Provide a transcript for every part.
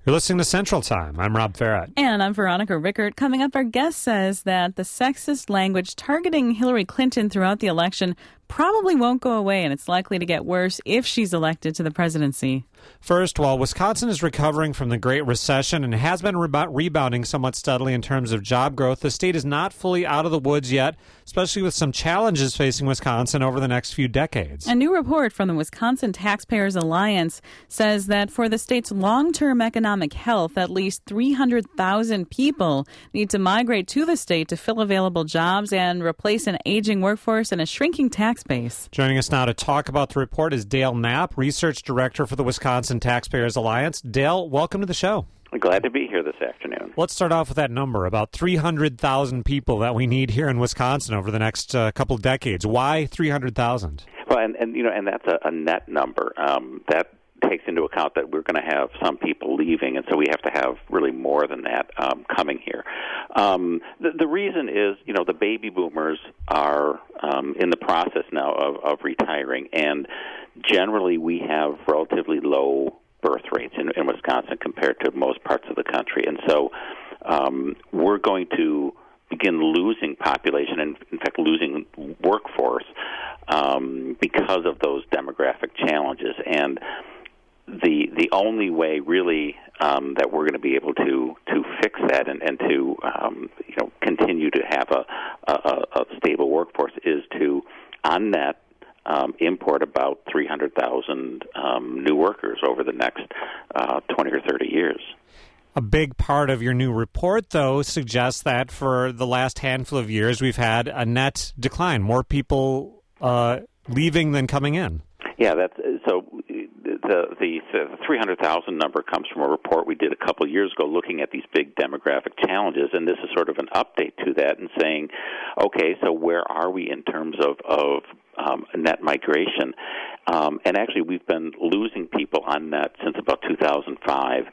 You're listening to Central Time. I'm Rob Farrett. And I'm Veronica Rickert. Coming up, our guest says that the sexist language targeting Hillary Clinton throughout the election probably won't go away, and it's likely to get worse if she's elected to the presidency. First, while Wisconsin is recovering from the Great Recession and has been rebounding somewhat steadily in terms of job growth, the state is not fully out of the woods yet, especially with some challenges facing Wisconsin over the next few decades. A new report from the Wisconsin Taxpayers Alliance says that for the state's long-term economic health, at least 300,000 people need to migrate to the state to fill available jobs and replace an aging workforce and a shrinking tax base. Joining us now to talk about the report is Dale Knapp, Research Director for the Wisconsin Taxpayers Alliance. Dale, welcome to the show. I'm glad to be here this afternoon. Let's start off with that number, about 300,000 people that we need here in Wisconsin over the next couple of decades. Why 300,000? Well, and that's a net number. That takes into account that we're going to have some people leaving, and so we have to have really more than that coming here. The reason is, the baby boomers are in the process now of retiring, and generally we have relatively low birth rates in Wisconsin compared to most parts of the country. And so we're going to begin losing population and, in fact, losing workforce because of those demographic challenges. And the only way, really, that we're going to be able to fix that and to continue to have a stable workforce is to, on net, import about 300,000 new workers over the next 20 or 30 years. A big part of your new report, though, suggests that for the last handful of years we've had a net decline, more people leaving than coming in. Yeah, that's so. The 300,000 number comes from a report we did a couple of years ago looking at these big demographic challenges, and this is sort of an update to that and saying, okay, so where are we in terms of net migration? And actually, we've been losing people on net since about 2005.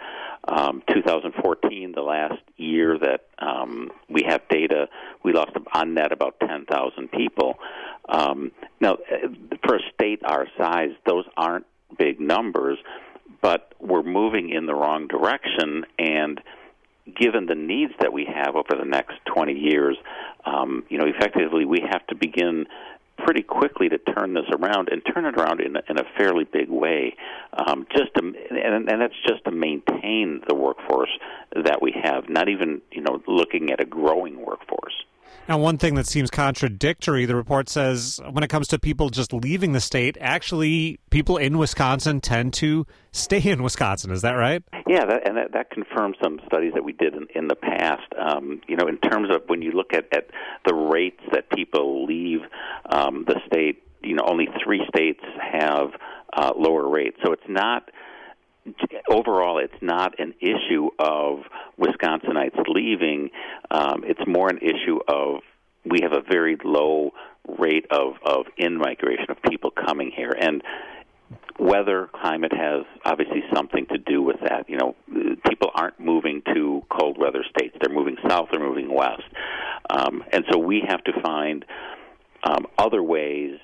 2014, the last year that we have data, we lost on net about 10,000 people. Now, for a state our size, those aren't big numbers, but we're moving in the wrong direction, and given the needs that we have over the next 20 years, effectively we have to begin pretty quickly to turn this around and turn it around in a fairly big way, and that's just to maintain the workforce that we have, not even looking at a growing workforce. Now, one thing that seems contradictory, the report says when it comes to people just leaving the state, actually people in Wisconsin tend to stay in Wisconsin. Is that right? Yeah, that confirms some studies that we did in the past. In terms of when you look at the rates that people leave the state, only 3 states have lower rates. So it's not, overall, it's not an issue of Wisconsinites leaving. It's more an issue of we have a very low rate of in-migration of people coming here. And weather, climate has obviously something to do with that. People aren't moving to cold weather states. They're moving south, they're moving west. And so we have to find other ways,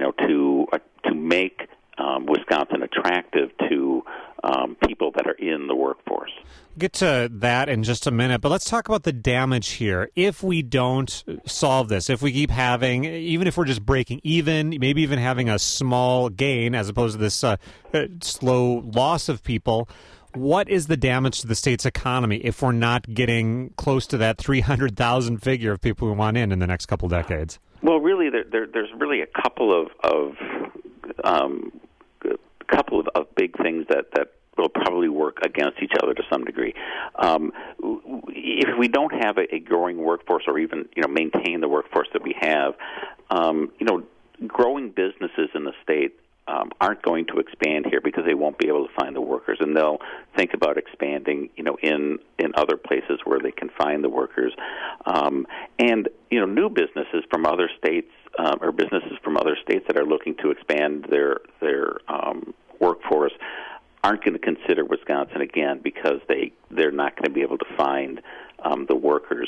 to make Wisconsin attractive to people that are in the workforce. We'll get to that in just a minute, but let's talk about the damage here. If we don't solve this, if we keep having, even if we're just breaking even, maybe even having a small gain as opposed to this slow loss of people, what is the damage to the state's economy if we're not getting close to that 300,000 figure of people we want in the next couple decades? Well, really, there's really a couple of big things that will probably work against each other to some degree. If we don't have a growing workforce, or even maintain the workforce that we have, growing businesses in the state aren't going to expand here because they won't be able to find the workers, and they'll think about expanding, in other places where they can find the workers. And new businesses from other states or businesses from other states that are looking to expand their workforce aren't going to consider Wisconsin again because they're not going to be able to find the workers.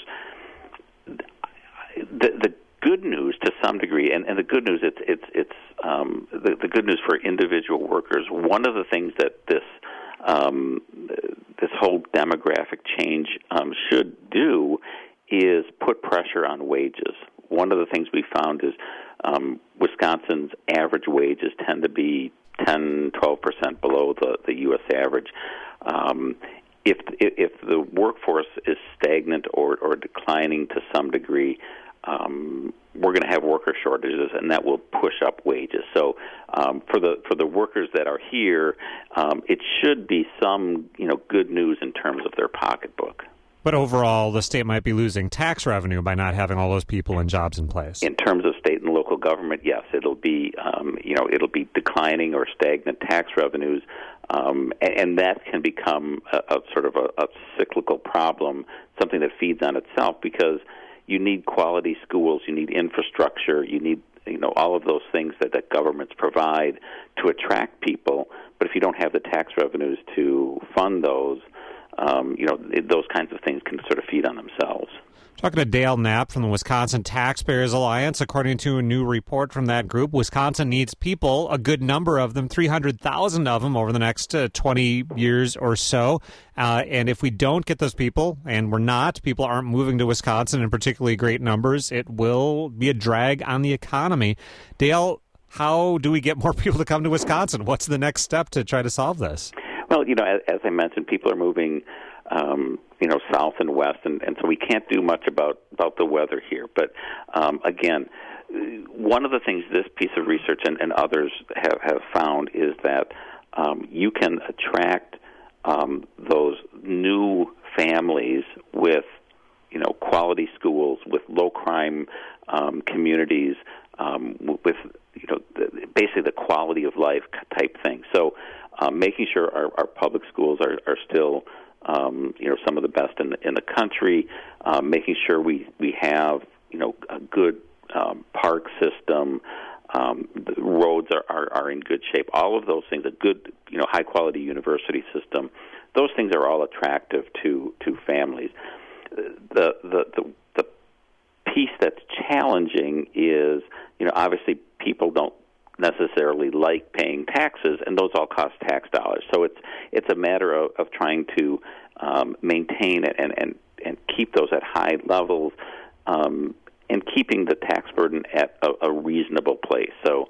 The good news, to some degree, and the good news, it's the good news for individual workers. One of the things that this this whole demographic change should do is put pressure on wages. One of the things we found is Wisconsin's average wages tend to be 10, 12% below the U.S. average. If the workforce is stagnant or declining to some degree, we're going to have worker shortages, and that will push up wages. So for the workers that are here, it should be some good news in terms of their pocketbook. But overall, the state might be losing tax revenue by not having all those people and jobs in place. In terms of state and local government, yes, it'll be it'll be declining or stagnant tax revenues, and that can become a sort of a cyclical problem, something that feeds on itself, because you need quality schools, you need infrastructure, you need all of those things that governments provide to attract people. But if you don't have the tax revenues to fund those, those kinds of things can sort of feed on themselves. Talking to Dale Knapp from the Wisconsin Taxpayers Alliance. According to a new report from that group, Wisconsin needs people, a good number of them, 300,000 of them over the next 20 years or so. And if we don't get those people, and people aren't moving to Wisconsin in particularly great numbers, it will be a drag on the economy. Dale, how do we get more people to come to Wisconsin? What's the next step to try to solve this? Well, as I mentioned, people are moving south and west, and so we can't do much about the weather here. But again, one of the things this piece of research and others have found is that you can attract those new families with quality schools, with low crime communities, with basically the quality of life type thing. So making sure our public schools are still some of the best in the country, making sure we have a good park system, the roads are in good shape. All of those things, a good high quality university system, those things are all attractive to families. The piece that's challenging is obviously people don't necessarily like paying taxes, and those all cost tax dollars. So it's a matter of trying to maintain it and keep those at high levels, and keeping the tax burden at a reasonable place. So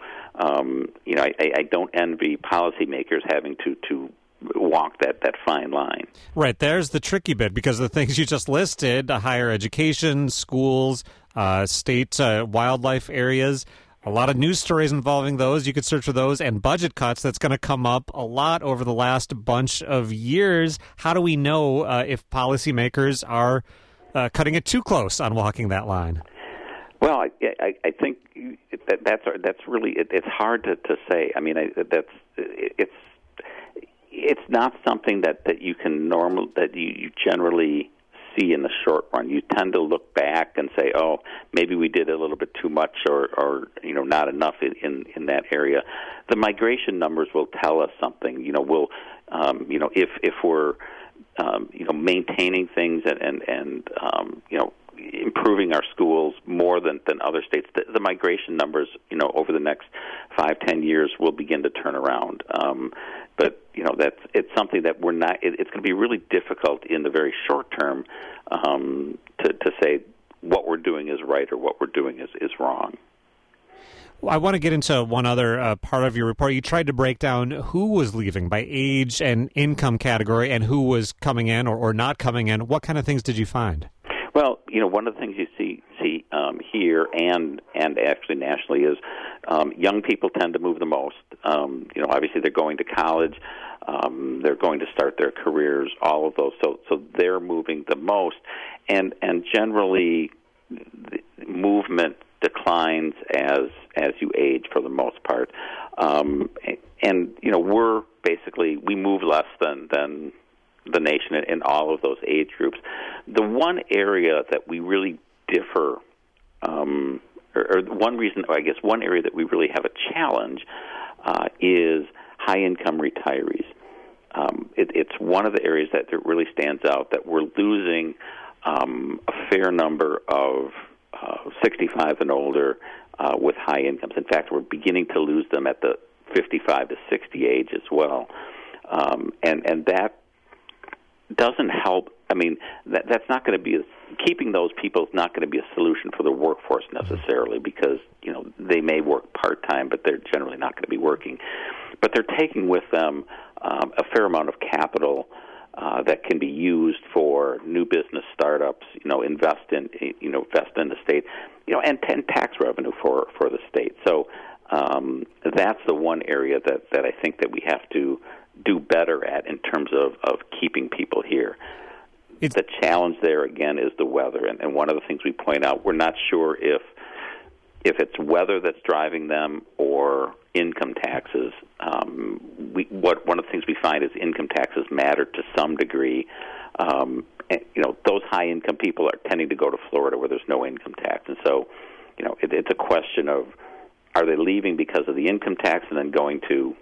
I don't envy policymakers having to walk that fine line. Right, there's the tricky bit, because the things you just listed, higher education, schools, state wildlife areas, a lot of news stories involving those. You could search for those, and budget cuts. That's going to come up a lot over the last bunch of years. How do we know if policymakers are cutting it too close on walking that line? Well, I think that's really it's hard to say. I mean, it's not something that you can that you generally see in the short run. You tend to look back and say, oh, maybe we did a little bit too much or not enough in that area. The migration numbers will tell us something. We'll if we're maintaining things and improving our schools more than other states, the migration numbers over the next 5-10 years will begin to turn around. But it's something that we're not. It's going to be really difficult in the very short term to say what we're doing is right or what we're doing is wrong. I want to get into one other part of your report. You tried to break down who was leaving by age and income category, and who was coming in or not coming in. What kind of things did you find? Well, one of the things you see here and actually nationally is young people tend to move the most. Obviously they're going to college, they're going to start their careers, all of those. So they're moving the most, and generally the movement declines as you age for the most part. We move less than the nation in all of those age groups. The one area that we really differ, one area that we really have a challenge is high-income retirees. It's one of the areas that really stands out, that we're losing a fair number of 65 and older with high incomes. In fact, we're beginning to lose them at the 55 to 60 age as well. and that doesn't help. I mean, that's not going to be keeping those people is not going to be a solution for the workforce necessarily, because they may work part-time, but they're generally not going to be working. But they're taking with them a fair amount of capital that can be used for new business startups, invest in the state, and tax revenue for the state. So that's the one area that I think that we have to do better at in terms of keeping people here. The challenge there, again, is the weather. And one of the things we point out, we're not sure if it's weather that's driving them or income taxes. One of the things we find is income taxes matter to some degree. Those high-income people are tending to go to Florida where there's no income tax. And so, it's a question of, are they leaving because of the income tax and then going to,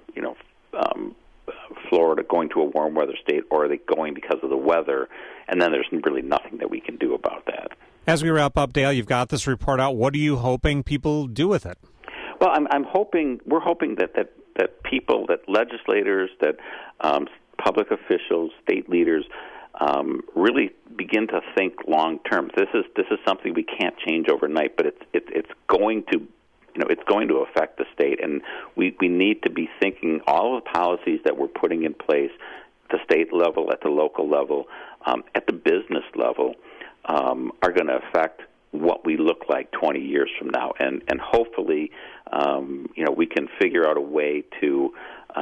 Florida, going to a warm weather state, or are they going because of the weather? And then there's really nothing that we can do about that. As we wrap up, Dale, you've got this report out. What are you hoping people do with it? Well, we're hoping that people, that legislators, that public officials, state leaders, really begin to think long term. This is something we can't change overnight, but it's going to. It's going to affect the state, and we need to be thinking all of the policies that we're putting in place at the state level, at the local level, at the business level, are going to affect what we look like 20 years from now. And hopefully, we can figure out a way to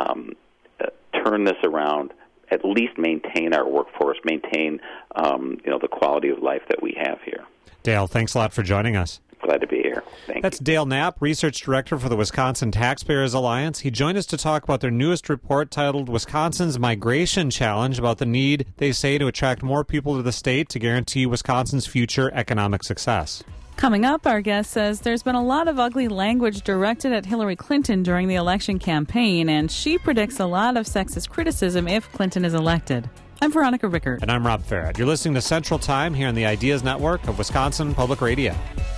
turn this around, at least maintain our workforce, maintain the quality of life that we have here. Dale, thanks a lot for joining us. Glad to be here. That's Dale Knapp, Research Director for the Wisconsin Taxpayers Alliance. He joined us to talk about their newest report titled Wisconsin's Migration Challenge, about the need, they say, to attract more people to the state to guarantee Wisconsin's future economic success. Coming up, our guest says there's been a lot of ugly language directed at Hillary Clinton during the election campaign, and she predicts a lot of sexist criticism if Clinton is elected. I'm Veronica Rickert. And I'm Rob Farrett. You're listening to Central Time here on the Ideas Network of Wisconsin Public Radio.